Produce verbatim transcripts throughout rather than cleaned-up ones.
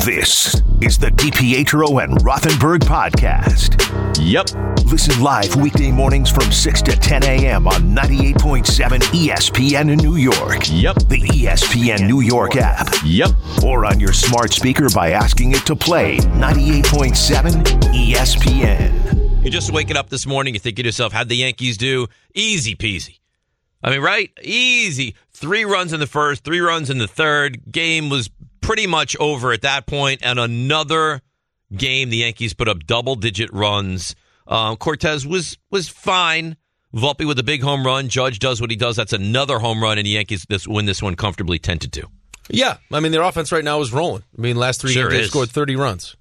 This is the DiPietro and Rothenberg podcast. Yep. Listen live weekday mornings from six to ten a.m. on ninety-eight point seven E S P N in New York. Yep. The E S P N New York app. Yep. Or on your smart speaker by asking it to play ninety-eight point seven E S P N. You're just waking up this morning, you think to yourself, how'd the Yankees do? Easy peasy. I mean, right? Easy. Three runs in the first, three runs in the third. Game was pretty much over at that point. And another game, the Yankees put up double-digit runs. Um, Cortez was was fine. Volpe with a big home run. Judge does what he does. That's another home run, and the Yankees this, win this one comfortably ten to two. Yeah, I mean, their offense right now is rolling. I mean, last three Sure games, they is. scored thirty runs.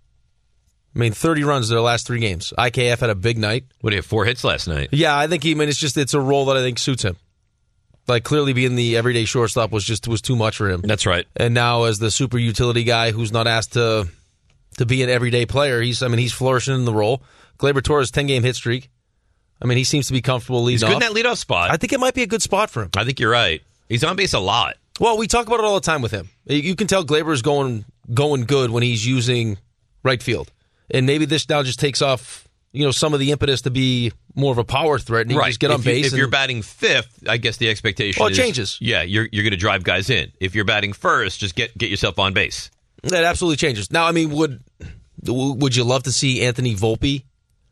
I mean, thirty runs their last three games. I K F had a big night. What, do you have four hits last night? Yeah, I think he, I mean, it's just, it's a role that I think suits him. Like, clearly being the everyday shortstop was just, was too much for him. That's right. And now as the super utility guy who's not asked to to be an everyday player, he's, I mean, he's flourishing in the role. Gleyber Torres' ten-game hit streak. I mean, he seems to be comfortable leading He's good off. in that leadoff spot. I think it might be a good spot for him. I think you're right. He's on base a lot. Well, we talk about it all the time with him. You can tell Gleyber's going going good when he's using right field. And maybe this now just takes off, you know, some of the impetus to be more of a power threat and he Right. can just get on if you, base. If and, you're batting fifth, I guess the expectation Well, it is... changes. Yeah, you're you're going to drive guys in. If you're batting first, just get get yourself on base. That absolutely changes. Now, I mean, would would you love to see Anthony Volpe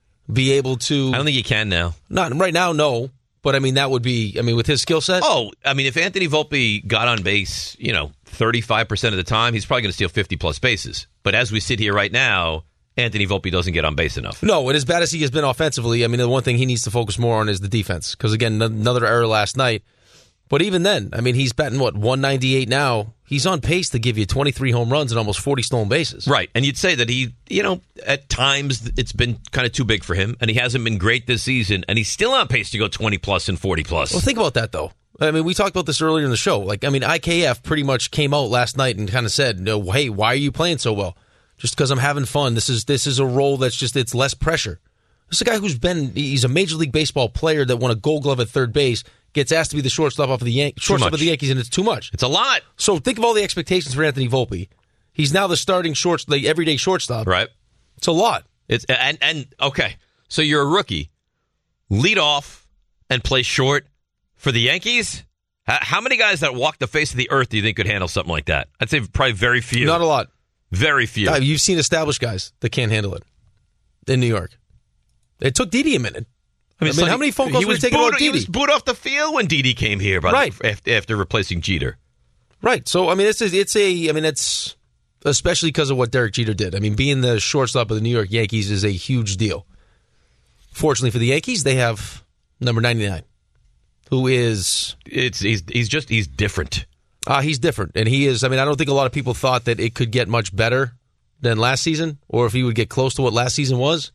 be able to... I don't think you can now. Not right now, no. But, I mean, that would be... I mean, with his skill set... Oh, I mean, if Anthony Volpe got on base, you know, thirty-five percent of the time, he's probably going to steal fifty-plus bases. But as we sit here right now, Anthony Volpe doesn't get on base enough. No, and as bad as he has been offensively, I mean, the one thing he needs to focus more on is the defense. Because, again, another error last night. But even then, I mean, he's batting, what, one ninety-eight now. He's on pace to give you twenty-three home runs and almost forty stolen bases. Right, and you'd say that he, you know, at times it's been kind of too big for him, and he hasn't been great this season, and he's still on pace to go twenty-plus and forty-plus. Well, think about that, though. I mean, we talked about this earlier in the show. Like, I mean, I K F pretty much came out last night and kind of said, "No, hey, why are you playing so well? Just because I'm having fun. This is this is a role that's just, it's less pressure." This is a guy who's been, he's a Major League Baseball player that won a Gold Glove at third base, gets asked to be the shortstop off of the Yan- shortstop of the Yankees, and it's too much. It's a lot. So think of all the expectations for Anthony Volpe. He's now the starting short, the everyday shortstop. Right. It's a lot. It's and and okay. So you're a rookie, lead off and play short for the Yankees. H- How many guys that walk the face of the earth do you think could handle something like that? I'd say probably very few. Not a lot. Very few. Uh, You've seen established guys that can't handle it in New York. It took Didi a minute. I mean, Sonny- how many phone calls he were was you taking booed, about He Didi? was booed off the field when Didi came here, by Right. the, after, after replacing Jeter. Right. So, I mean, it's a, it's a, I mean, it's especially because of what Derek Jeter did. I mean, being the shortstop of the New York Yankees is a huge deal. Fortunately for the Yankees, they have number ninety-nine, who is, It's he's he's just he's different. uh, he's different. And he is, I mean, I don't think a lot of people thought that it could get much better than last season, or if he would get close to what last season was.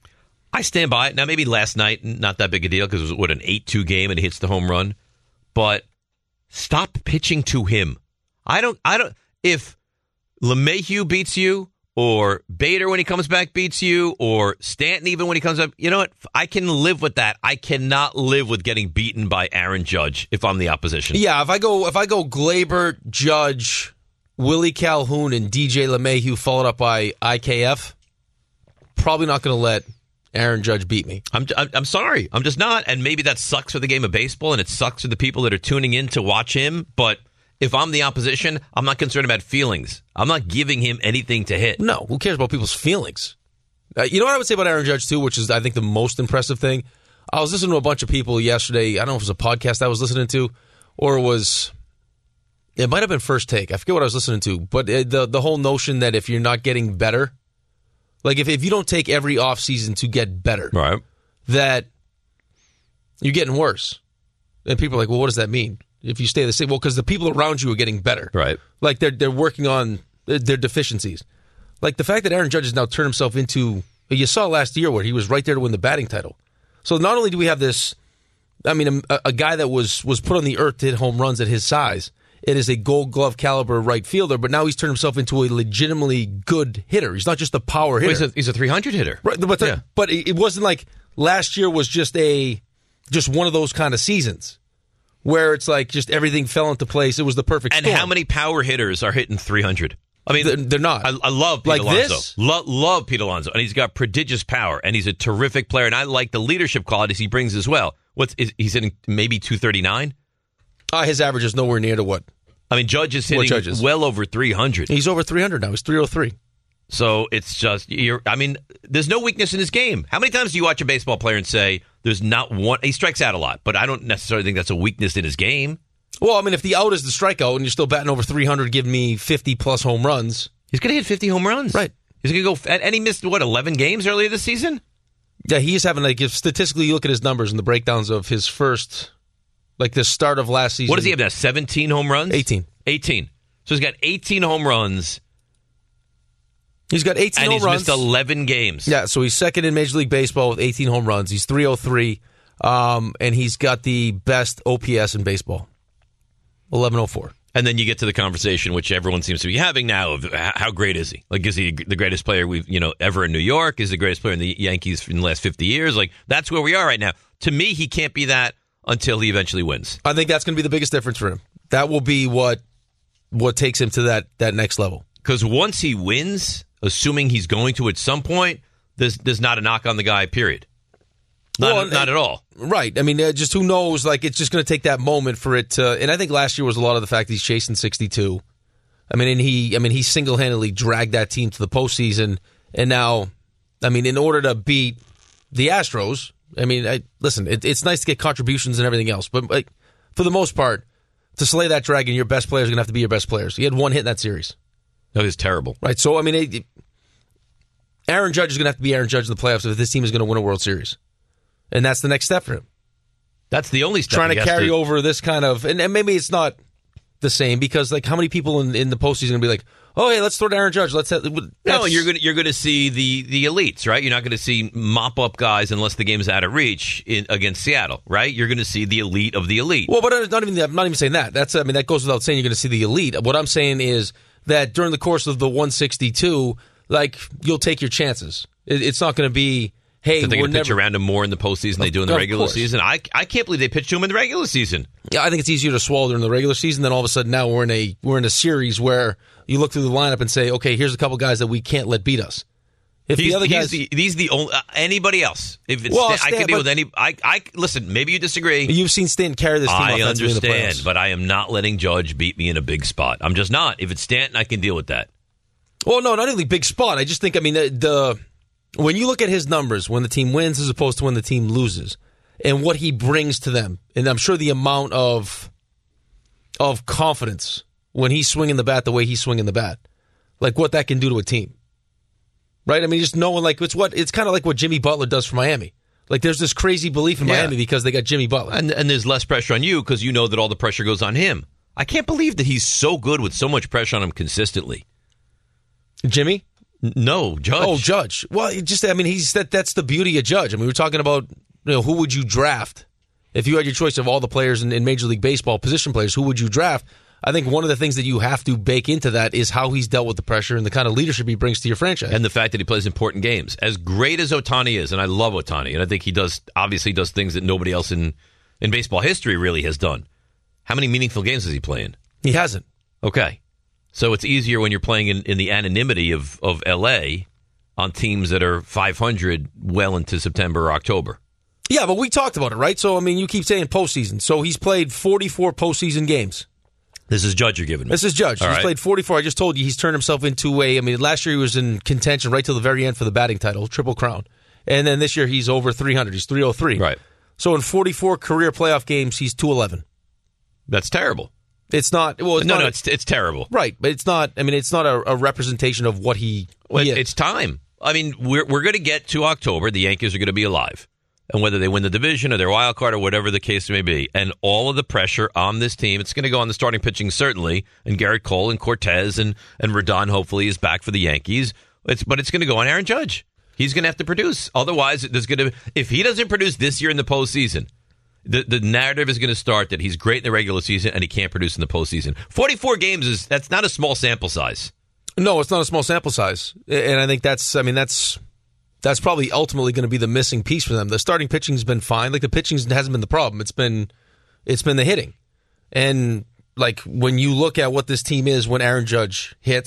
I stand by it. Now, maybe last night, not that big a deal because it was, what, an eight two game and he hits the home run. But stop pitching to him. I don't, I don't, if LeMahieu beats you, or Bader when he comes back beats you, or Stanton even when he comes up, you know what? I can live with that. I cannot live with getting beaten by Aaron Judge if I'm the opposition. Yeah, if I go, if I go Gleyber, Judge, Willie Calhoun, and D J LeMahieu followed up by I K F, probably not going to let Aaron Judge beat me. I'm, I'm I'm sorry. I'm just not. And maybe that sucks for the game of baseball, and it sucks for the people that are tuning in to watch him. But if I'm the opposition, I'm not concerned about feelings. I'm not giving him anything to hit. No, who cares about people's feelings? Uh, you know what I would say about Aaron Judge, too, which is, I think, the most impressive thing? I was listening to a bunch of people yesterday. I don't know if it was a podcast I was listening to, or it was, it might have been First Take. I forget what I was listening to. But the the whole notion that if you're not getting better, like if, if you don't take every offseason to get better, Right. that you're getting worse. And people are like, well, what does that mean? If you stay the same, well, because the people around you are getting better. Right. Like they're they're working on their, their deficiencies. Like the fact that Aaron Judge has now turned himself into, you saw last year where he was right there to win the batting title. So not only do we have this, I mean, a, a guy that was was put on the earth to hit home runs at his size. It is a Gold Glove caliber right fielder, but now he's turned himself into a legitimately good hitter. He's not just a power hitter. Well, he's, a, he's a three hundred hitter. Right, but the, Yeah. but it wasn't like last year was just a just one of those kind of seasons where it's like just everything fell into place. It was the perfect And storm. how many power hitters are hitting three hundred? I mean, they're, they're not. I, I love Pete like Alonso. This? Lo- love Pete Alonso, and he's got prodigious power, and he's a terrific player, and I like the leadership qualities he brings as well. What's is, he's hitting maybe two thirty-nine? Uh, his average is nowhere near to what? I mean, Judge is hitting Judge is? well over three hundred. He's over three hundred now. He's three oh three. So it's just, you're. I mean, there's no weakness in his game. How many times do you watch a baseball player and say, there's not one, he strikes out a lot, but I don't necessarily think that's a weakness in his game. Well, I mean, if the out is the strikeout and you're still batting over three hundred, giving me fifty-plus home runs. He's going to hit fifty home runs. Right. He's going to go, and he missed, what, eleven games earlier this season? Yeah, he's having, like, if statistically you look at his numbers and the breakdowns of his first, like, the start of last season. What does he have now, seventeen home runs? eighteen. eighteen. So he's got eighteen home runs. He's got eighteen and home he's runs. missed eleven games. Yeah, so he's second in Major League Baseball with eighteen home runs. He's three oh three, um, and he's got the best O P S in baseball, eleven oh four. And then you get to the conversation, which everyone seems to be having now, of how great is he? Like, is he the greatest player we've you know ever in New York? Is he the greatest player in the Yankees in the last fifty years? Like, that's where we are right now. To me, he can't be that until he eventually wins. I think that's going to be the biggest difference for him. That will be what what takes him to that that next level. Because once he wins, assuming he's going to at some point, there's there's not a knock on the guy, period. Not, Well, not at all. Right. I mean, uh, just who knows? Like, it's just going to take that moment for it to. And I think last year was a lot of the fact he's chasing sixty-two. I mean, and he, I mean, he single-handedly dragged that team to the postseason. And now, I mean, in order to beat the Astros, I mean, I, listen, it, it's nice to get contributions and everything else, but like for the most part, to slay that dragon, your best players are going to have to be your best players. He had one hit in that series. That was terrible. Right. So, I mean, it, it, Aaron Judge is going to have to be Aaron Judge in the playoffs if this team is going to win a World Series. And that's the next step for him. That's the only step. Trying to carry to... over this kind of, and, and maybe it's not the same because, like, how many people in, in the postseason are going to be like, oh, hey, let's throw to Aaron Judge. Let's have, no, you're going you're going to see the, the elites, right? You're not going to see mop up guys unless the game's out of reach in, against Seattle, right? You're going to see the elite of the elite. Well, but I'm not even I'm not even saying that. That's I mean that goes without saying. You're going to see the elite. What I'm saying is that during the course of the one sixty-two, like you'll take your chances. It, it's not going to be. Hey, so they're we're going to pitch never... around him more in the postseason than they do in the Of regular course. season. I I can't believe they pitched to him in the regular season. Yeah, I think it's easier to swallow during the regular season. Then all of a sudden now we're in a we're in a series where you look through the lineup and say, okay, here's a couple guys that we can't let beat us. If he's, the other guys, he's the, he's the only uh, anybody else. If it's Well, Stan, I Stan- can deal but- with any. I I listen. Maybe you disagree. you've seen Stanton carry this team I offensively in the understand, playoffs. but I am not letting Judge beat me in a big spot. I'm just not. If it's Stanton, I can deal with that. Well, no, not only big spot. I just think, I mean, the, the when you look at his numbers, when the team wins as opposed to when the team loses, and what he brings to them, and I'm sure the amount of of confidence when he's swinging the bat the way he's swinging the bat, like what that can do to a team, right? I mean, just knowing, like, it's what it's kind of like what Jimmy Butler does for Miami. Like, there's this crazy belief in Yeah. Miami because they got Jimmy Butler. And and there's less pressure on you because you know that all the pressure goes on him. I can't believe that he's so good with so much pressure on him consistently. Jimmy? N- No, Judge. Oh, Judge. Well, it just I mean, he's that. That's the beauty of Judge. I mean, we're talking about you know who would you draft if you had your choice of all the players in, in Major League Baseball, position players. Who would you draft? I think one of the things that you have to bake into that is how he's dealt with the pressure and the kind of leadership he brings to your franchise. And the fact that he plays important games. As great as Ohtani is, and I love Ohtani, and I think he does obviously does things that nobody else in, in baseball history really has done. How many meaningful games is he playing? he hasn't. Okay. So it's easier when you're playing in, in the anonymity of, of L A on teams that are five hundred well into September or October. Yeah, but we talked about it, right? So I mean, you keep saying postseason. So he's played forty-four postseason games. This is Judge you're giving me. This is Judge. All he's right. played forty-four. I just told you he's turned himself into a. I mean, last year he was in contention right till the very end for the batting title, Triple Crown, and then this year he's over three hundred. He's three oh three. Right. So in forty-four career playoff games, he's two eleven. That's terrible. It's not. Well, it's no, not no, a- it's it's terrible. right, but it's not. I mean, it's not a, a representation of what he. Well, he is. it's time. I mean, we're we're going to get to October. The Yankees are going to be alive, and whether they win the division or their wild card or whatever the case may be, and all of the pressure on this team, it's going to go on the starting pitching certainly, and Garrett Cole and Cortez and and Rodon hopefully is back for the Yankees. It's but it's going to go on Aaron Judge. He's going to have to produce. Otherwise, there's going to if he doesn't produce this year in the postseason. The the narrative is going to start that he's great in the regular season and he can't produce in the postseason. forty-four games is that's not a small sample size. No, it's not a small sample size, and I think that's. I mean, that's that's probably ultimately going to be the missing piece for them. The starting pitching's been fine. Like the pitching hasn't been the problem. It's been it's been the hitting, and like when you look at what this team is when Aaron Judge hits,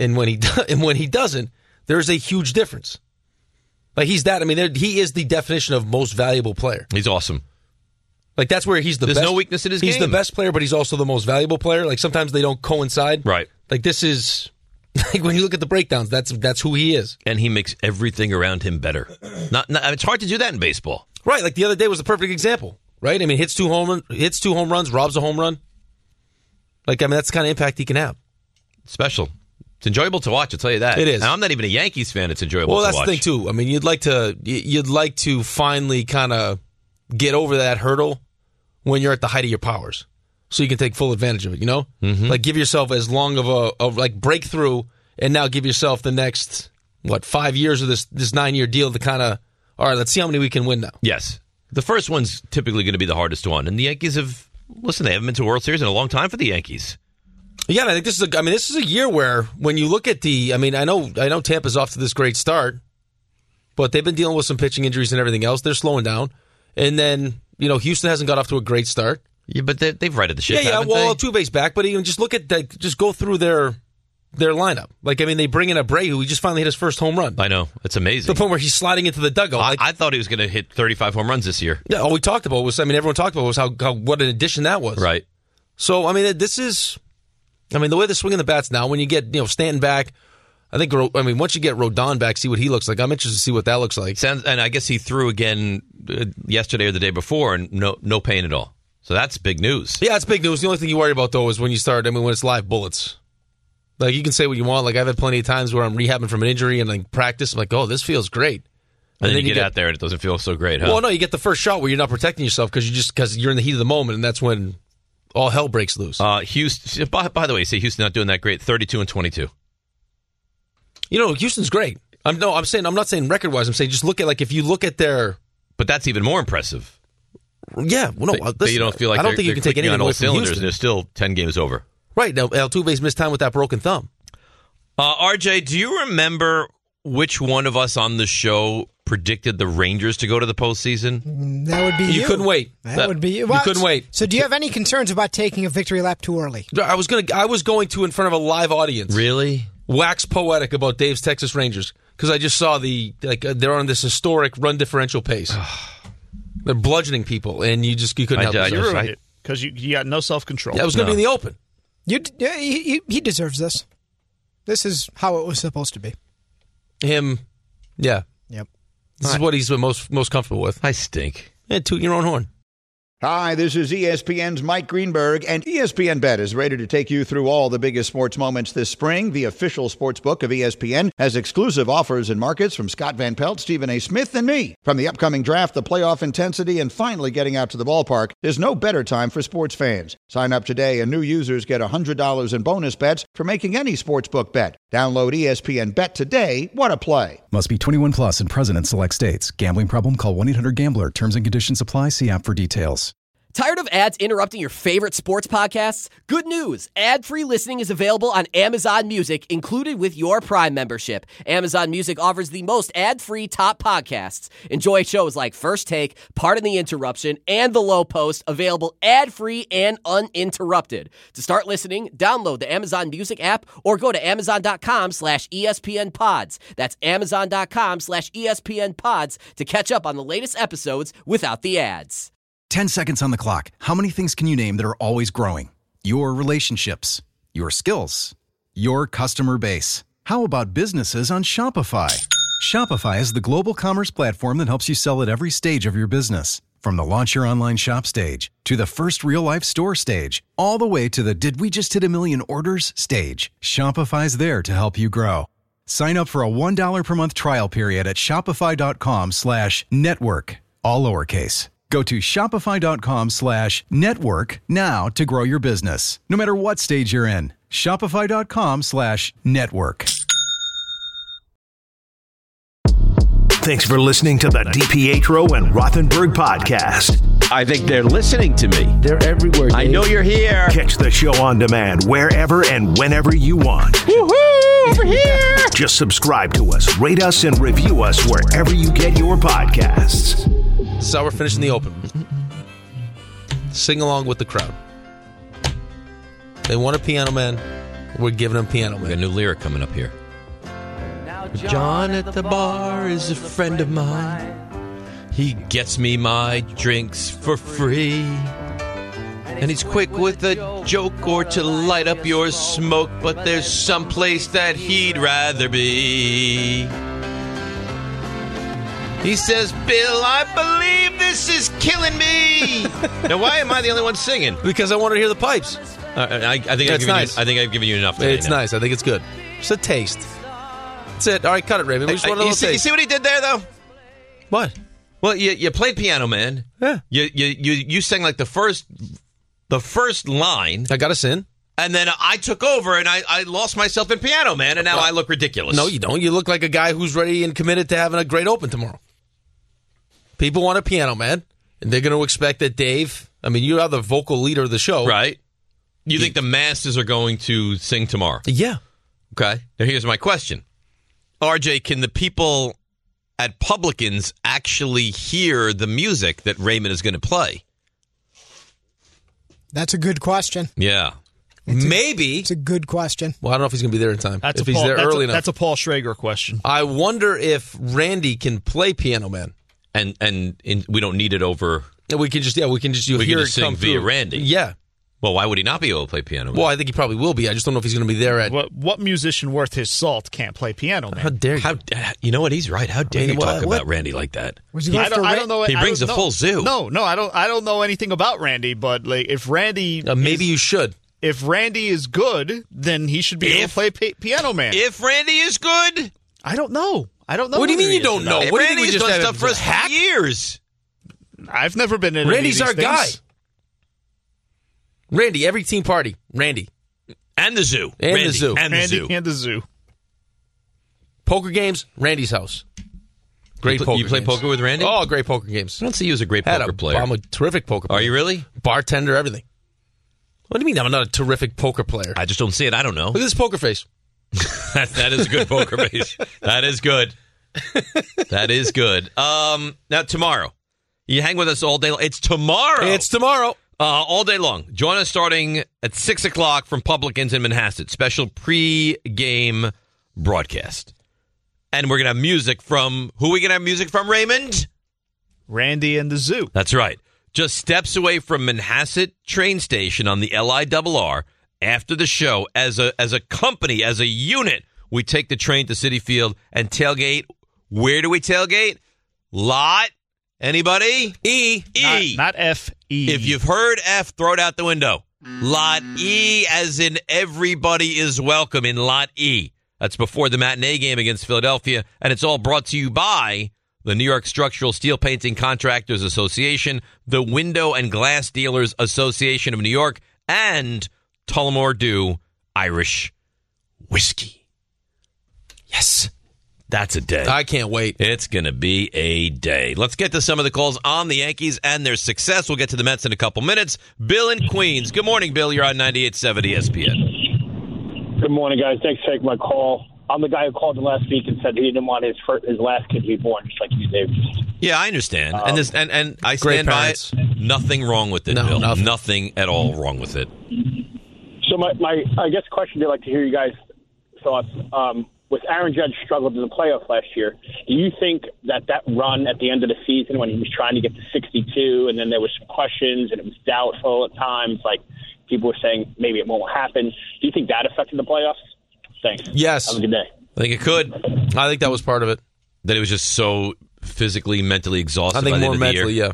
and when he do, and when he doesn't, there's a huge difference. Like he's that. I mean, he is the definition of most valuable player. He's awesome. Like that's where he's the There's best. no weakness in his he's game. He's the best player, but he's also the most valuable player. Like sometimes they don't coincide. Right. Like this is like when you look at the breakdowns, that's that's who he is. And he makes everything around him better. Not, not it's hard to do that in baseball. Right. Like the other day was a perfect example. Right. I mean, hits two home run, hits two home runs, robs a home run. Like I mean, that's the kind of impact he can have. Special. It's enjoyable to watch. I'll tell you that. It is. Now, I'm not even a Yankees fan. It's enjoyable well, to watch. Well, that's the thing too. I mean, you'd like to you'd like to finally kind of get over that hurdle when you're at the height of your powers, so you can take full advantage of it. You know, mm-hmm. like give yourself as long of a of like breakthrough, and now give yourself the next what five years of this this nine year deal to kind of all right. Let's see how many we can win now. Yes, the first one's typically going to be the hardest one, and the Yankees have listen. They haven't been to a World Series in a long time for the Yankees. Yeah, I think this is. A, I mean, this is a year where when you look at the. I mean, I know I know Tampa's off to this great start, but they've been dealing with some pitching injuries and everything else. They're slowing down, and then you know Houston hasn't got off to a great start. Yeah, but they, they've righted the ship. Yeah, yeah. Well, they? Altuve's back, but even just look at like, just go through their their lineup. Like, I mean, they bring in Abreu, who just finally hit his first home run. I know, it's amazing. To the point where he's sliding into the dugout. I, like, I thought he was going to hit thirty-five home runs this year. Yeah, all we talked about was. I mean, everyone talked about was how, how what an addition that was. Right. So, I mean, this is. I mean, the way they're swinging the bats now, when you get, you know, Stanton back, I think, I mean, once you get Rodon back, see what he looks like. I'm interested to see what that looks like. Sounds, and I guess he threw again uh, yesterday or the day before, and no no pain at all. So that's big news. Yeah, it's big news. The only thing you worry about, though, is when you start, I mean, when it's live bullets. Like, you can say what you want. Like, I've had plenty of times where I'm rehabbing from an injury and, like, practice. I'm like, oh, this feels great. And, and then, then you, you get, get out there and it doesn't feel so great, huh? Well, no, you get the first shot where you're not protecting yourself because you just because you're in the heat of the moment, and that's when all hell breaks loose. Uh, Houston. By, by the way, you say Houston not doing that great. Thirty-two and twenty-two. You know, Houston's great. I'm no, I'm saying I'm not saying record wise. I'm saying just look at like if you look at their. But that's even more impressive. Yeah, well, no, but, listen, but you don't feel like I don't think you can take anything on away all from cylinders. Houston. There's still ten games over. Right now, Altuve's missed time with that broken thumb. Uh, R J, do you remember which one of us on the show predicted the Rangers to go to the postseason? That would be you. You couldn't wait. That, that would be you. Well, you couldn't wait. So, do you have any concerns about taking a victory lap too early? I was gonna. I was going to in front of a live audience. Really? Wax poetic about Dave's Texas Rangers because I just saw the like uh, they're on this historic run differential pace. They're bludgeoning people, and you just you couldn't I, help I, yourself. You ruined it because you, you got no self control. Yeah, I was going to No. be in the open. You, yeah, he, he, he deserves this. This is how it was supposed to be. Him, yeah. Yep. This is what he's most most comfortable with. I stink. Yeah, toot your own horn. Hi, this is E S P N's Mike Greenberg, and E S P N Bet is ready to take you through all the biggest sports moments this spring. The official sports book of E S P N has exclusive offers and markets from Scott Van Pelt, Stephen A. Smith, and me. From the upcoming draft, the playoff intensity, and finally getting out to the ballpark, there's no better time for sports fans. Sign up today, and new users get one hundred dollars in bonus bets for making any sportsbook bet. Download E S P N Bet today. What a play. Must be twenty-one plus and present in select states. Gambling problem? Call one eight hundred gambler. Terms and conditions apply. See app for details. Tired of ads interrupting your favorite sports podcasts? Good news. Ad-free listening is available on Amazon Music, included with your Prime membership. Amazon Music offers the most ad-free top podcasts. Enjoy shows like First Take, Pardon the Interruption, and The Low Post, available ad-free and uninterrupted. To start listening, download the Amazon Music app or go to amazon.com slash ESPN pods. That's amazon.com slash ESPN pods to catch up on the latest episodes without the ads. ten seconds on the clock. How many things can you name that are always growing? Your relationships, your skills, your customer base. How about businesses on Shopify? Shopify is the global commerce platform that helps you sell at every stage of your business. From the launch your online shop stage to the first real-life store stage, all the way to the did we just hit a million orders stage. Shopify's there to help you grow. Sign up for a one dollar per month trial period at shopify.com slash network, all lowercase. Go to shopify.com slash network now to grow your business. No matter what stage you're in, shopify.com slash network. Thanks for listening to the DiPietro and Rothenberg podcast. I think they're listening to me. They're everywhere, Dave. I know you're here. Catch the show on demand wherever and whenever you want. Woohoo! Over here! Just subscribe to us, rate us, and review us wherever you get your podcasts. This is how we're finishing the open. Sing along with the crowd. They want a Piano Man. We're giving him Piano We got a Man. new lyric coming up here. John at the bar is a friend of mine. He gets me my drinks for free. And he's quick with a joke or to light up your smoke, but there's some place that he'd rather be. He says, Bill, I believe this is killing me. Now, why am I the only one singing? Because I want to hear the pipes. Uh, I, I think I've It's given nice. you, I think I've given you enough today. It's now. nice. I think it's good. Just a taste. That's it. All right, cut it, Raymond. We just Uh, want a you, little see, you taste. see what he did there, though? What? Well, you you played Piano Man. Yeah. You you you you sang like the first the first line, I got us in. and then I took over and I, I lost myself in Piano Man, and now I look ridiculous. No, you don't. You look like a guy who's ready and committed to having a great open tomorrow. People want a Piano Man, and they're going to expect that Dave, I mean, you are the vocal leader of the show. Right? You think the masses are going to sing tomorrow? Yeah. Okay. Now here's my question. R J, can the people at Publicans actually hear the music that Raymond is going to play? That's a good question. Yeah. Maybe. It's a good question. Well, I don't know if he's going to be there in time. That's if a he's Paul, there that's early a, enough. That's a Paul Schrager question. I wonder if Randy can play Piano Man. And and in, we don't need it over. And we can just, yeah, we can just you We can hear just it sing come via through. Randy. Yeah. Well, why would he not be able to play Piano Man? Well, I think he probably will be. I just don't know if he's going to be there at. What, what musician worth his salt can't play piano, man? How dare you? How you know what? He's right. How dare I mean, you what- talk what- about Randy like that? Was he I after don't, I Ra- don't know. He I brings don't a know. full zoo. No, no, I don't. I don't know anything about Randy, but like, if Randy, Uh, maybe is, you should. if Randy is good, then he should be able If- to play pi- piano, man. If Randy is good, I don't know. I don't know. What do you whether mean he you don't is. know? Hey, What do you think Randy's we just done had stuff a for us hack? for years. I've never been in. Randy's any our of these guy. things. Randy, every team party. Randy. And the zoo. And the Randy, zoo. And the Randy zoo. and the zoo. Poker games, Randy's house. Great You pl- poker you play games. poker with Randy? Oh, great poker games. I don't see you as a great Had poker a, player. I'm a terrific poker player. Are you really? Bartender, everything. What do you mean I'm not a terrific poker player? I just don't see it. I don't know. Look at this poker face. that, that is a good poker face. That is good. That is good. Um, now, tomorrow. You hang with us all day long. It's tomorrow. It's tomorrow. Uh, all day long. Join us starting at six o'clock from Publicans in Manhasset. Special pre-game broadcast. And we're going to have music from... Who are we going to have music from, Raymond? Randy and the zoo. That's right. Just steps away from Manhasset train station on the L I R R after the show. As a as a company, as a unit, we take the train to Citi Field and tailgate. Where do we tailgate? Lot. Anybody? E. E. Not, not F E. If you've heard F, throw it out the window. Lot E, as in everybody is welcome in Lot E. That's before the matinee game against Philadelphia, and it's all brought to you by the New York Structural Steel Painting Contractors Association, the Window and Glass Dealers Association of New York, and Tullamore Dew Irish Whiskey. Yes. That's a day. I can't wait. It's going to be a day. Let's get to some of the calls on the Yankees and their success. We'll get to the Mets in a couple minutes. Bill in Queens. Good morning, Bill. You're on ninety-eight point seven E S P N. Good morning, guys. Thanks for taking my call. I'm the guy who called in last week and said he didn't want his first, his last kid to be born, just like you, Dave. Yeah, I understand. Um, and this and, and I great stand by parents. it. Nothing wrong with it, No, Bill. nothing. Nothing at all wrong with it. So my, my I guess question I'd like to hear you guys' thoughts. Um, with Aaron Judge struggled in the playoffs last year, do you think that that run at the end of the season when he was trying to get to sixty-two and then there was some questions and it was doubtful at times, like people were saying maybe it won't happen, do you think that affected the playoffs? Thanks. Yes. Have a good day. I think it could. I think that was part of it. That it was just so physically, mentally exhausted. I think by the more end of the mentally, year. yeah.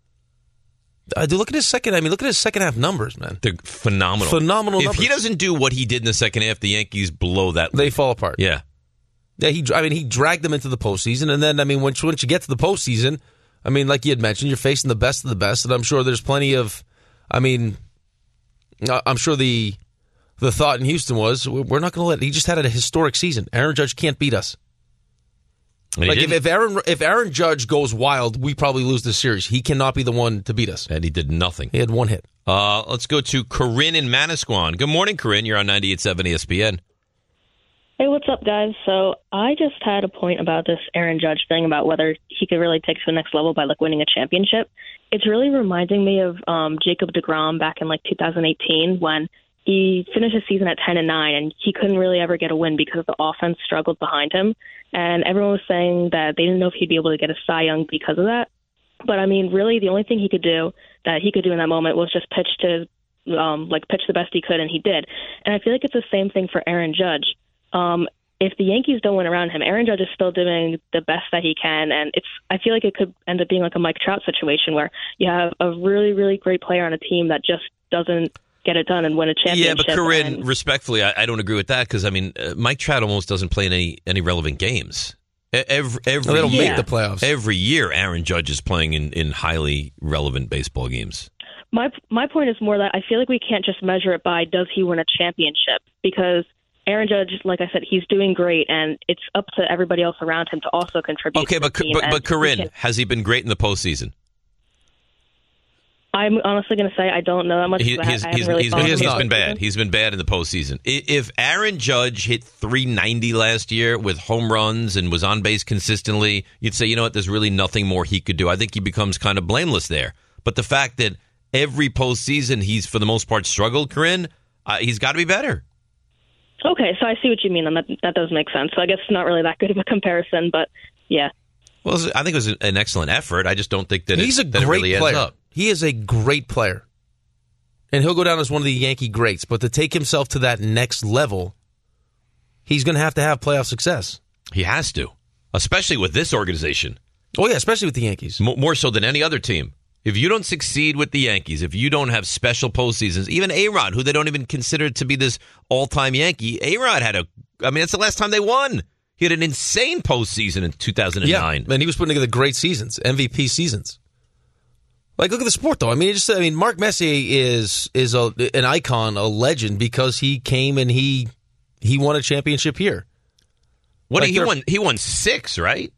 I do look at his second. I mean, look at his second half numbers, man. They're phenomenal. Phenomenal If numbers. he doesn't do what he did in the second half, the Yankees blow that. They fall apart. Yeah. Yeah, he. I mean, he dragged them into the postseason, and then I mean, once once you get to the postseason, I mean, like you had mentioned, you're facing the best of the best, and I'm sure there's plenty of. I mean, I'm sure the the thought in Houston was we're not going to let. He just had a historic season. Aaron Judge can't beat us. And he Like if, didn't. if Aaron if Aaron Judge goes wild, we probably lose this series. He cannot be the one to beat us. And he did nothing. He had one hit. Uh, let's go to Corinne in Manasquan. Good morning, Corinne. You're on ninety-eight point seven E S P N. Hey, what's up, guys? So I just had a point about this Aaron Judge thing about whether he could really take it to the next level by like winning a championship. It's really reminding me of um, Jacob deGrom back in like two thousand eighteen when he finished his season at ten and nine, and he couldn't really ever get a win because the offense struggled behind him. And everyone was saying that they didn't know if he'd be able to get a Cy Young because of that. But I mean, really, the only thing he could do that he could do in that moment was just pitch to, um, like pitch the best he could, and he did. And I feel like it's the same thing for Aaron Judge. Um, if the Yankees don't win around him, Aaron Judge is still doing the best that he can, and it's. I feel like it could end up being like a Mike Trout situation where you have a really, really great player on a team that just doesn't get it done and win a championship. Yeah, but Corinne, and, respectfully, I, I don't agree with that because I mean, uh, Mike Trout almost doesn't play in any any relevant games. Every, every they don't year, make the playoffs. Every year, Aaron Judge is playing in, in highly relevant baseball games. My my point is more that I feel like we can't just measure it by does he win a championship, because Aaron Judge, like I said, he's doing great, and it's up to everybody else around him to also contribute. Okay, to but the team. but, And but Corinne, he can, has he been great in the postseason? I'm honestly going to say I don't know that much. He, I, he's I haven't he's, really he's followed been, the he's been postseason. bad. He's been bad in the postseason. I- If Aaron Judge hit three ninety last year with home runs and was on base consistently, you'd say, you know what, there's really nothing more he could do. I think he becomes kind of blameless there. But the fact that every postseason he's, for the most part, struggled, Corinne, uh, he's got to be better. Okay, so I see what you mean, and that, that does make sense. So I guess it's not really that good of a comparison, but yeah. Well, I think it was an excellent effort. I just don't think that he's it, a that it great really player. ends up. He is a great player, and he'll go down as one of the Yankee greats. But to take himself to that next level, he's going to have to have playoff success. He has to, especially with this organization. Oh yeah, especially with the Yankees. More, more so than any other team. If you don't succeed with the Yankees, if you don't have special postseasons, even A-Rod, who they don't even consider to be this all-time Yankee, A-Rod had a, I mean, that's the last time they won. He had an insane postseason in two thousand nine. Yeah, and he was putting together great seasons, M V P seasons. Like, look at the sport, though. I mean, it just, I mean, Mark Messier is is a, an icon, a legend, because he came and he he won a championship here. What Like he they're- won? He won six, right?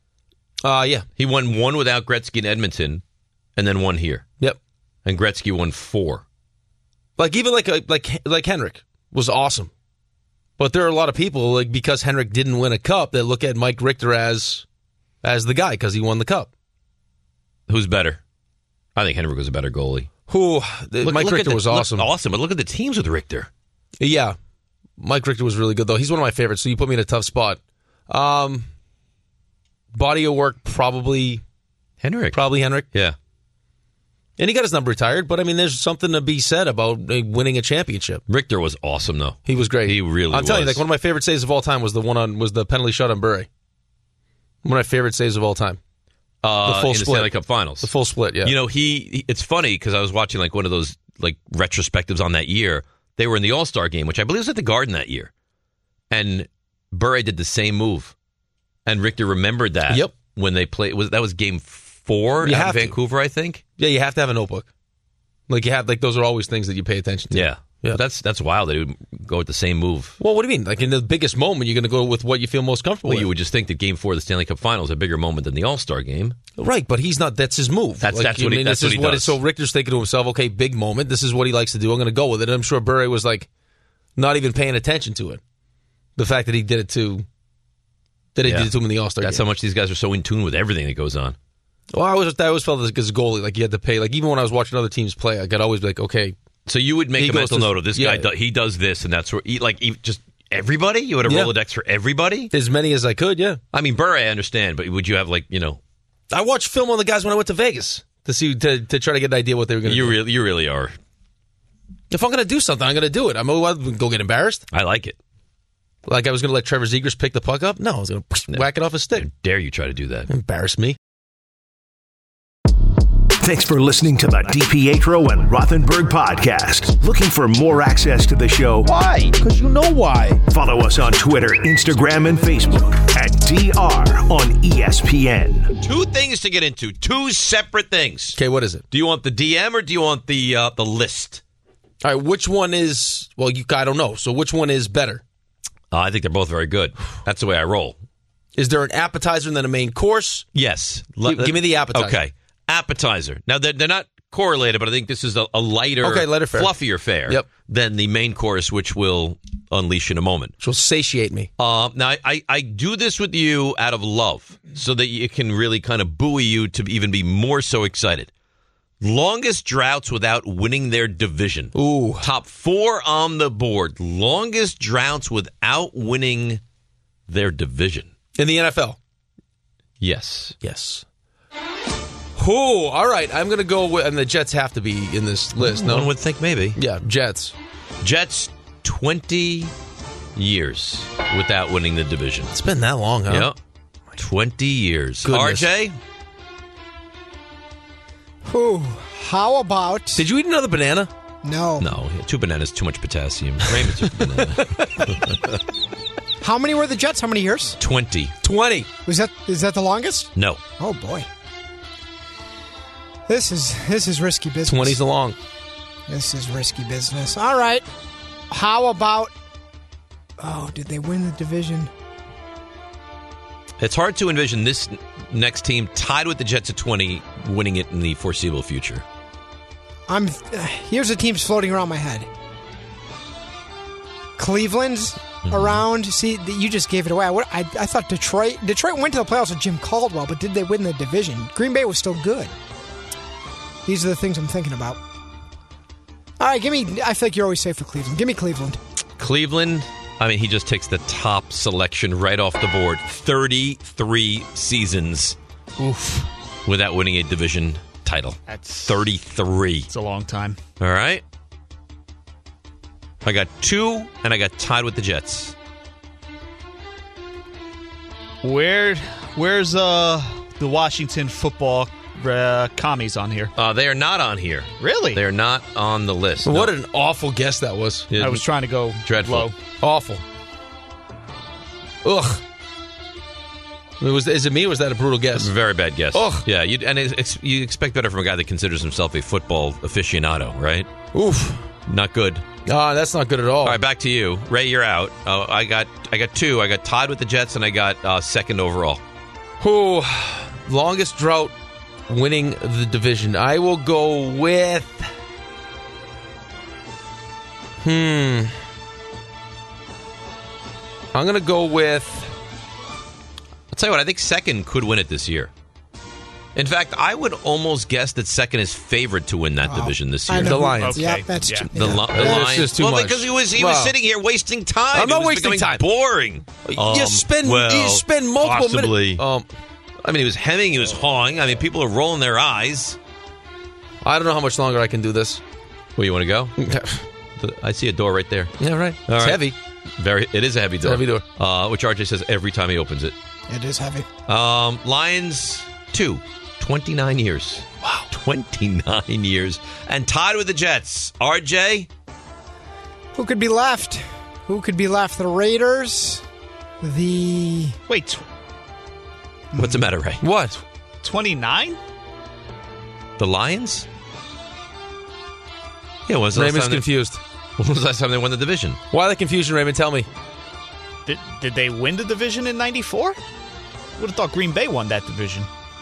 Uh yeah, He won one without Gretzky in Edmonton, and then one here. Yep. And Gretzky won four. Like even like a, like like Henrik was awesome, but there are a lot of people, like, because Henrik didn't win a cup, that look at Mike Richter as as the guy because he won the cup. Who's better? I think Henrik was a better goalie. Who Look- Mike look at Richter the- was look- awesome. awesome, but look at the teams with Richter. Yeah, Mike Richter was really good though. He's one of my favorites. So you put me in a tough spot. Um, body of work, probably Henrik. Probably Henrik. Yeah. And he got his number retired, but I mean, there's something to be said about uh, winning a championship. Richter was awesome, though. He was great. He really I'm was. telling you, like, one of my favorite saves of all time was the one on was the penalty shot on Bure. One of my favorite saves of all time. Uh, the full in the split. Stanley Cup Finals. The full split, yeah. You know, he, he it's funny because I was watching like one of those like retrospectives on that year. They were in the All-Star game, which I believe was at the Garden that year. And Bure did the same move. And Richter remembered that. Yep. When they played, was that was game four You at have to. Vancouver, I think? Yeah, you have to have a notebook. Like, you have, like, those are always things that you pay attention to. Yeah. Yeah. That's that's wild. They would go with the same move. Well, what do you mean? Like, in the biggest moment, you're going to go with what you feel most comfortable Well, with. you would just think that game four of the Stanley Cup Finals is a bigger moment than the All-Star game. Right, but he's not. That's his move. That's- Like, that's I what he- mean, that's this what is he what does. So Richter's thinking to himself, okay, big moment. This is what he likes to do. I'm going to go with it. And I'm sure Bure was like, not even paying attention to it. The fact that he did it to, that he Yeah. did it to him in the All-Star That's game. how much these guys are so in tune with everything that goes on. Well, I always, I always felt as as a goalie, like you had to pay. Like even when I was watching other teams play, I could always be like, okay. So you would make He a goes mental to- note of this yeah. guy. Do, he does this, and that's where he, like he, just everybody. You had a Yeah. Rolodex for everybody. As many as I could, yeah. I mean, Bure, I understand, but would you have like you know? I watched film on the guys when I went to Vegas to see to, to try to get an idea what they were going to You do. really, you really are. If I'm going to do something, I'm going to do it. I'm going to go get embarrassed. I like it. Like I was going to let Trevor Zegras pick the puck up. No, I was going to whack it off his stick. Dare you try to do that? Embarrass me. Thanks for listening to the DiPietro and Rothenberg podcast. Looking for more access to the show? Why? Because you know why. Follow us on Twitter, Instagram, and Facebook at D R on E S P N. Two things to get into. Two separate things. Okay, what is it? Do you want the D M or do you want the uh, the list? All right, which one is? Well, you I don't know. So which one is better? Uh, I think they're both very good. That's the way I roll. Is there an appetizer and then a main course? Yes. Give, give me the appetizer. Okay. Appetizer. Now, they're, they're not correlated, but I think this is a, a lighter, Okay, lighter fare. fluffier fare Yep. than the main course, which will unleash in a moment. Which will satiate me. Uh, now, I, I, I do this with you out of love so that it can really kind of buoy you to even be more so excited. Longest droughts without winning their division. Ooh. Top four on the board. Longest droughts without winning their division. In the N F L? Yes. Yes. Ooh, all right. I'm going to go with, and the Jets have to be in this list. No one would think maybe. Yeah, Jets. Jets, twenty years without winning the division. It's been that long, huh? Yep. twenty years. Goodness. R J? Ooh, how about... Did you eat another banana? No. No, two bananas, too much potassium. Raymond took a banana. How many were the Jets? How many years? twenty. twenty. Was that is that the longest? No. Oh, boy. This is this is risky business. twenty's long. This is risky business. All right. How about... Oh, did they win the division? It's hard to envision this next team tied with the Jets at twenty winning it in the foreseeable future. I'm. Uh, here's the teams floating around my head. Cleveland's mm-hmm. around. See, you just gave it away. I, I, I thought Detroit. Detroit went to the playoffs with Jim Caldwell, but did they win the division? Green Bay was still good. These are the things I'm thinking about. All right, give me. I feel like you're always safe for Cleveland. Give me Cleveland. Cleveland. I mean, he just takes the top selection right off the board. thirty-three seasons Oof. without winning a division title. That's thirty-three. It's a long time. All right. I got two, and I got tied with the Jets. Where, where's uh the Washington football uh, commies on here? Uh, they are not on here. Really? They are not on the list. What no. an awful guess that was. I was trying to go dreadful. low. Awful. Ugh. Was, is it me or was that a brutal guess? Very bad guess. Ugh. Yeah, you and it's, you expect better from a guy that considers himself a football aficionado, right? Oof. Not good. Ah, that's not good at all. All right, back to you, Ray. You're out. Uh, I got I got two. I got tied with the Jets, and I got uh, second overall. Who? Longest drought winning the division. I will go with. Hmm. I'm going to go with... I'll tell you what, I think second could win it this year. In fact, I would almost guess that second is favored to win that oh, division this year. The Lions. Okay. Yeah, that's yeah. True. The, yeah. the yeah. Lions. Just too well, much. because he was he wow. was sitting here wasting time. I'm not it was wasting time. Boring. You Um, spend well, you spend multiple possibly. minutes. Um, I mean, he was hemming, he was hawing. I mean, people are rolling their eyes. I don't know how much longer I can do this. Where you want to go? I see a door right there. Yeah, right. All it's right. heavy. Very. It is a heavy door. It's a heavy door. Uh, which R J says every time he opens it. It is heavy. Um, Lions, two. twenty-nine years. Wow. twenty-nine years. And tied with the Jets. R J? Who could be left? Who could be left? The Raiders? The... Wait. What's the matter, Ray? What? twenty-nine? The Lions? Yeah, when was the last Raymond's time they- confused. When was the last time they won the division? Why the confusion, Raymond? Tell me. Did, did they win the division in ninety-four? Would have thought Green Bay won that division.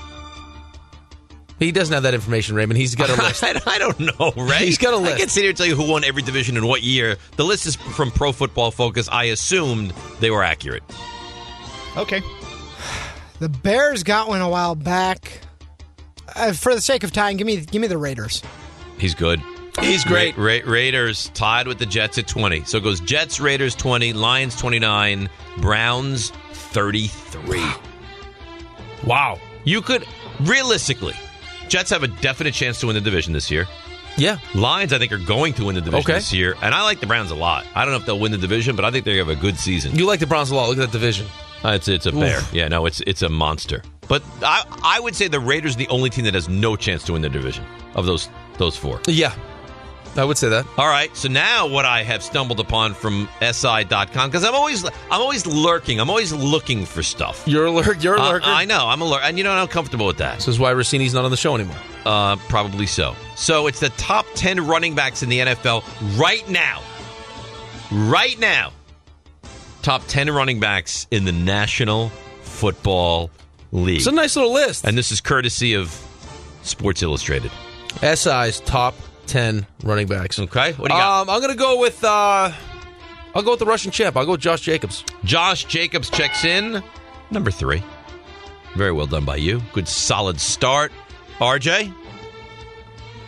He doesn't have that information, Raymond. He's got a list. I, I don't know, Ray. He's got a list. I can't sit here and tell you who won every division in what year. The list is from Pro Football Focus. I assumed they were accurate. Okay. The Bears got one a while back. Uh, for the sake of time, give me give me the Raiders. He's good. He's great. Ra- Ra- Raiders tied with the Jets at twenty. So it goes Jets, Raiders twenty, Lions twenty-nine, Browns thirty-three. Wow. You could, realistically, Jets have a definite chance to win the division this year. Yeah. Lions, I think, are going to win the division Okay. this year. And I like the Browns a lot. I don't know if they'll win the division, but I think they have a good season. You like the Browns a lot. Look at that division. Uh, it's it's a bear. Yeah, no, it's it's a monster. But I I would say the Raiders are the only team that has no chance to win the division of those those four. Yeah. I would say that. All right, so now what I have stumbled upon from S I dot com, because I'm always I'm always lurking, I'm always looking for stuff. You're a lurk. You're a Uh, lurker. I know, I'm a lurker, and you know I'm comfortable with that. This is why Rossini's not on the show anymore. Uh, probably so. So it's the top ten running backs in the N F L right now. Right now. Top ten running backs in the National Football League. It's a nice little list. And this is courtesy of Sports Illustrated. S I's top ten running backs. Okay, what do you got? Um, I'm going to go with, uh, I'll go with the Russian champ. I'll go with Josh Jacobs. Josh Jacobs checks in. Number three. Very well done by you. Good solid start. R J?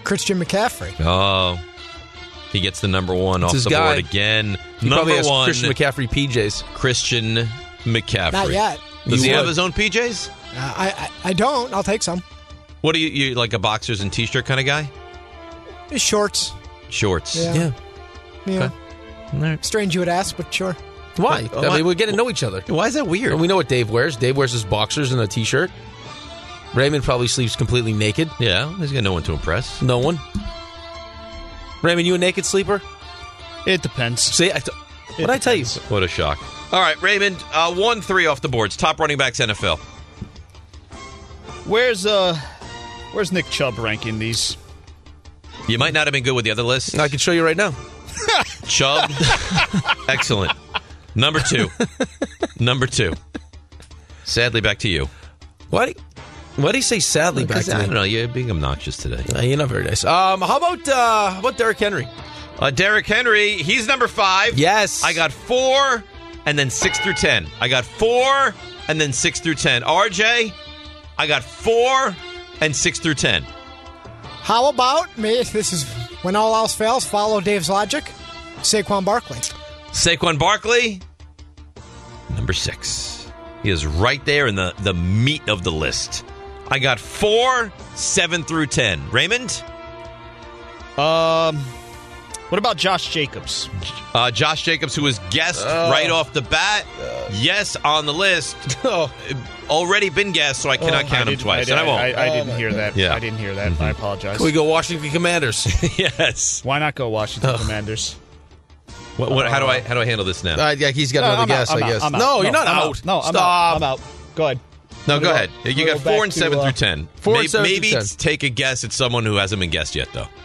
Christian McCaffrey. Oh, he gets the number one It's off his the guy. board again. He number probably has one, Christian McCaffrey P Js. Christian McCaffrey. Not yet. Does You he have would. his own P Js? Uh, I, I I don't. I'll take some. What are you, you like a boxers and t-shirt kind of guy? Shorts. Shorts. Yeah. Yeah. Yeah. All right. Strange you would ask, but sure. Why? Why- I mean, we're getting to know each other. Why is that weird? And we know what Dave wears. Dave wears his boxers and a T-shirt. Raymond probably sleeps completely naked. Yeah, he's got no one to impress. No one. Raymond, you a naked sleeper? It depends. See, I t- what I tell you? What a shock. All right, Raymond, uh, one three off the boards. Top running backs N F L. Where's uh, where's Nick Chubb ranking these? You might not have been good with the other list. I can show you right now. Chubb, excellent. Number two. Number two. Sadly, back to you. Why? Do you, why do you say sadly back Because, to I me? don't know. You're being obnoxious today. Uh, you're not very nice. Um, how about uh, how about Derrick Henry? Uh, Derrick Henry, he's number five. Yes. I got four, and then six through ten. I got four, and then six through ten. R J, I got four, and six through ten. How about me? This is when all else fails. Follow Dave's logic. Saquon Barkley. Saquon Barkley, number six. He is right there in the, the meat of the list. I got four, seven through ten. Raymond? Um, what about Josh Jacobs? Uh, Josh Jacobs, who was guessed Uh, right off the bat. Yes, on the list. Oh. Already been guessed, so I cannot I count him didn't- twice. I, and I won't. I, I Oh, didn't my hear that. Yeah. I didn't hear that. I apologize. Can we go Washington Commanders? Yes. Why not go Washington Commanders? What, what, how do I how do I handle this now? Uh, yeah, he's got No, another I'm guess, out, I'm I out, guess. I'm out. No, No, you're not I'm out. out. No, I'm Stop. out. I'm out. Go ahead. No, go We'll ahead. go- You we'll got go four back and to, seven uh, through ten. four and maybe seven maybe through ten. take a guess at someone who hasn't been guessed yet, though.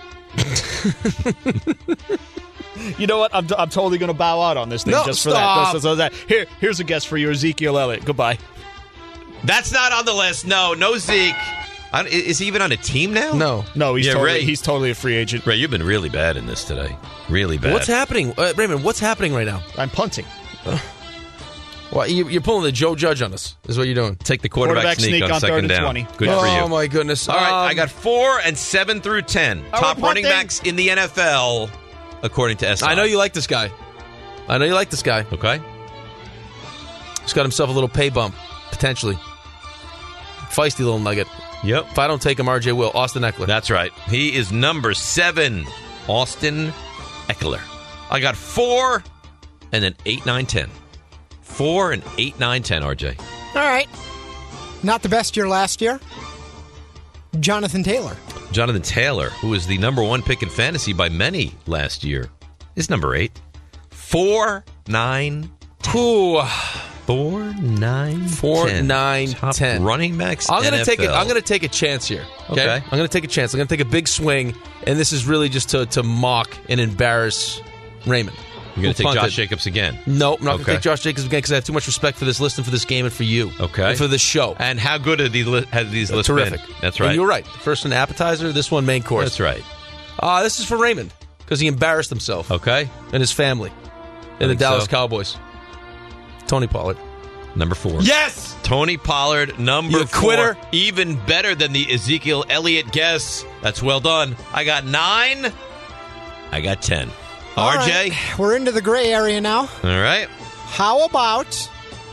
You know what? I'm, I'm totally going to bow out on this thing No, just for stop. that. Just so that. Here, here's a guess for you, Ezekiel Elliott. Goodbye. That's not on the list. No, no Zeke. I, is he even on a team now? No. No, he's Yeah, totally, Ray. he's totally a free agent. Ray, you've been really bad in this today. Really bad. What's happening? Uh, Raymond, what's happening right now? I'm punting. Well, you, you're pulling the Joe Judge on us, is what you're doing. Take the quarterback, Quarterback sneak, sneak on, on second third and down. twenty. Good oh, for you. my goodness. All right, Um, I got four and seven through ten. Oh, Top we're running punting. backs in the N F L, according to S I. I know you like this guy. I know you like this guy. Okay. He's got himself a little pay bump, potentially. Feisty little nugget. Yep. If I don't take him, R J will. Austin Eckler. That's right. He is number seven, Austin Eckler. I got four, and then eight, nine, ten. Four and eight, nine, ten. R J. All right. Not the best year last year. Jonathan Taylor. Jonathan Taylor, who was the number one pick in fantasy by many last year, is number eight. Four, nine, Ooh. four, nine, Four, ten. nine, Top ten. running backs. I'm gonna N F L. take it. I'm gonna take a chance here. Okay? Okay. I'm gonna take a chance. I'm gonna take a big swing, and this is really just to to mock and embarrass Raymond. You're going who to take punted. Josh Jacobs again. No, I'm not Okay. gonna take Josh Jacobs again because I have too much respect for this list and for this game and for you. Okay. And for this show. And how good are these li- have these lists Terrific. been? That's right. And you're right. First an appetizer, this one main course. That's right. Uh, this is for Raymond because he embarrassed himself Okay. and his family I and the think Dallas so. Cowboys. Tony Pollard. Number four. Yes! Tony Pollard, number You four. quitter. Even better than the Ezekiel Elliott guess. That's well done. I got nine. I got ten. All R J? right. We're into the gray area now. All right. How about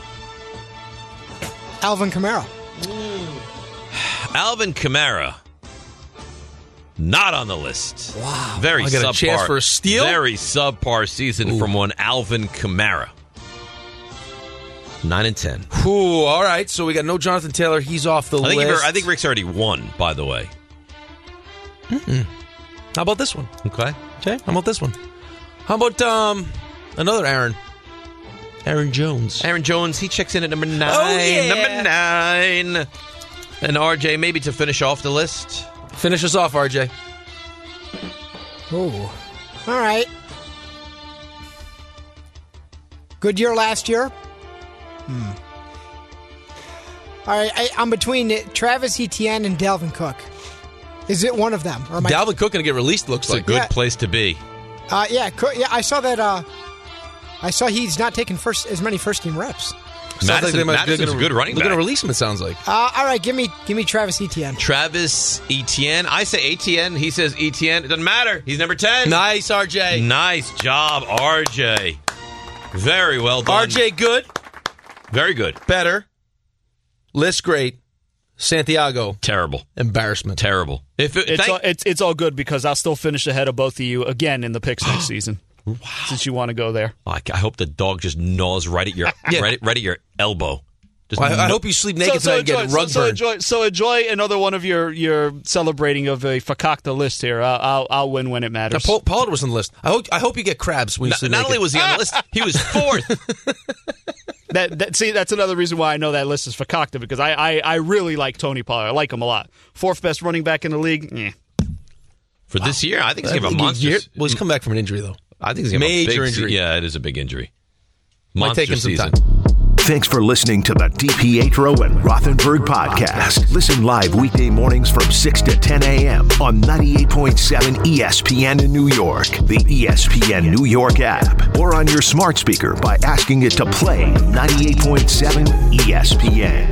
Alvin Kamara? Alvin Kamara. Not on the list. Wow. Very I got a subpar. chance for a steal? Very subpar season Ooh. from one Alvin Kamara. Nine and ten. Ooh, all right. So we got no Jonathan Taylor. He's off the I think, list. I think Rick's already won, by the way. How about this one? Okay. Okay. How about this one? How about um another Aaron? Aaron Jones. Aaron Jones, he checks in at number nine. Oh, yeah. Number nine. And R J, maybe to finish off the list. Finish us off, R J. Ooh. All right. Good year last year. Hmm. All right, I, I'm between Travis Etienne and Dalvin Cook. Is it one of them? Or am I- Dalvin Cook going to get released, looks It's a like. good Yeah. place to be. Uh, yeah, Cook, yeah. I saw that. Uh, I saw he's not taking first as many first team reps. Sounds like Madison, they might, Madison's gonna, a good running They're back. going to release him, it sounds like. Uh, all right, give me give me Travis Etienne. Travis Etienne. I say Etienne. He says Etienne. It doesn't matter. He's number ten. Nice, R J. Nice job, R J. Very well done. R J, good. Very good. Better. List, great. Santiago, terrible. Embarrassment. Terrible. If it, It's thank- all, it's it's all good because I'll still finish ahead of both of you again in the picks next season. Wow. Since you want to go there. I, I hope the dog just gnaws right at your Yeah. right, at, right at your elbow. Just Well, I, I gnaw- hope you sleep naked tonight and get enjoy, rug so, so burn. enjoy, so enjoy another one of your, your celebrating of a fakakta list here. I'll, I'll, I'll win when it Now, matters. Paul, Pollard was on the list. I hope I hope you get crabs when you Not, sleep not naked. only was he on the list, he was fourth. That, that see, that's another reason why I know that list is fakakta because I, I, I really like Tony Pollard. I like him a lot. Fourth best running back in the league. Eh. For this year, I think he's going to have a Year- monster. Well, he's come back from an injury, though. I think he's going to have a Major big injury. Yeah, it is a big injury. Might Monster take him some season. time. Thanks for listening to the DiPietro and Rothenberg podcast. Listen live weekday mornings from six to ten a.m. on ninety-eight point seven E S P N in New York, the E S P N New York app, or on your smart speaker by asking it to play ninety-eight point seven E S P N.